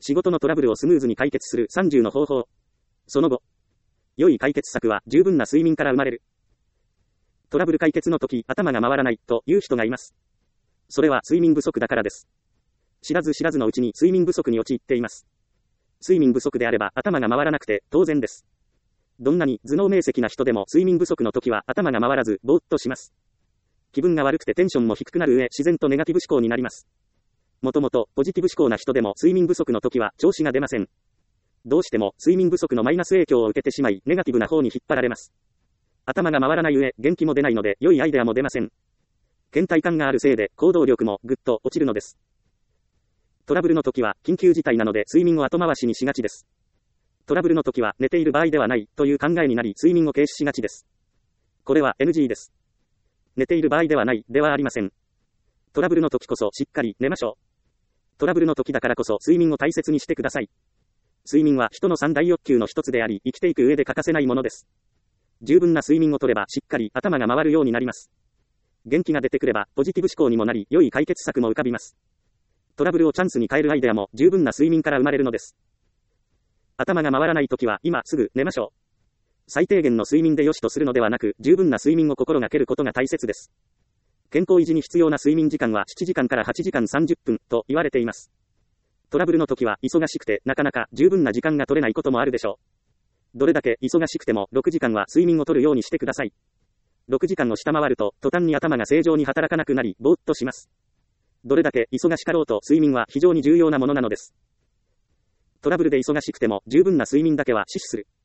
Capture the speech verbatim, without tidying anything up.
仕事のトラブルをスムーズに解決するさんじゅうの方法。その後。良い解決策は十分な睡眠から生まれる。トラブル解決の時、頭が回らないという人がいます。それは睡眠不足だからです。知らず知らずのうちに睡眠不足に陥っています。睡眠不足であれば頭が回らなくて当然です。どんなに頭脳明晰な人でも睡眠不足の時は頭が回らずぼーっとします。気分が悪くてテンションも低くなる上、自然とネガティブ思考になります。もともとポジティブ思考な人でも睡眠不足の時は調子が出ません。どうしても睡眠不足のマイナス影響を受けてしまい、ネガティブな方に引っ張られます。頭が回らない上、元気も出ないので良いアイデアも出ません。倦怠感があるせいで行動力もぐっと落ちるのです。トラブルの時は緊急事態なので睡眠を後回しにしがちです。トラブルの時は寝ている場合ではないという考えになり睡眠を軽視しがちです。これは エヌジー です。寝ている場合ではないではありません。トラブルの時こそしっかり寝ましょう。トラブルの時だからこそ睡眠を大切にしてください。睡眠は人の三大欲求の一つであり、生きていく上で欠かせないものです。十分な睡眠をとればしっかり頭が回るようになります。元気が出てくればポジティブ思考にもなり、良い解決策も浮かびます。トラブルをチャンスに変えるアイデアも十分な睡眠から生まれるのです。頭が回らないときは今すぐ寝ましょう。最低限の睡眠で良しとするのではなく、十分な睡眠を心がけることが大切です。健康維持に必要な睡眠時間はしちじかんからはちじかんさんじゅっぷんと言われています。トラブルの時は忙しくてなかなか十分な時間が取れないこともあるでしょう。どれだけ忙しくてもろくじかんは睡眠をとるようにしてください。ろくじかんを下回ると途端に頭が正常に働かなくなりぼーっとします。どれだけ忙しかろうと睡眠は非常に重要なものなのです。トラブルで忙しくても十分な睡眠だけは死守する。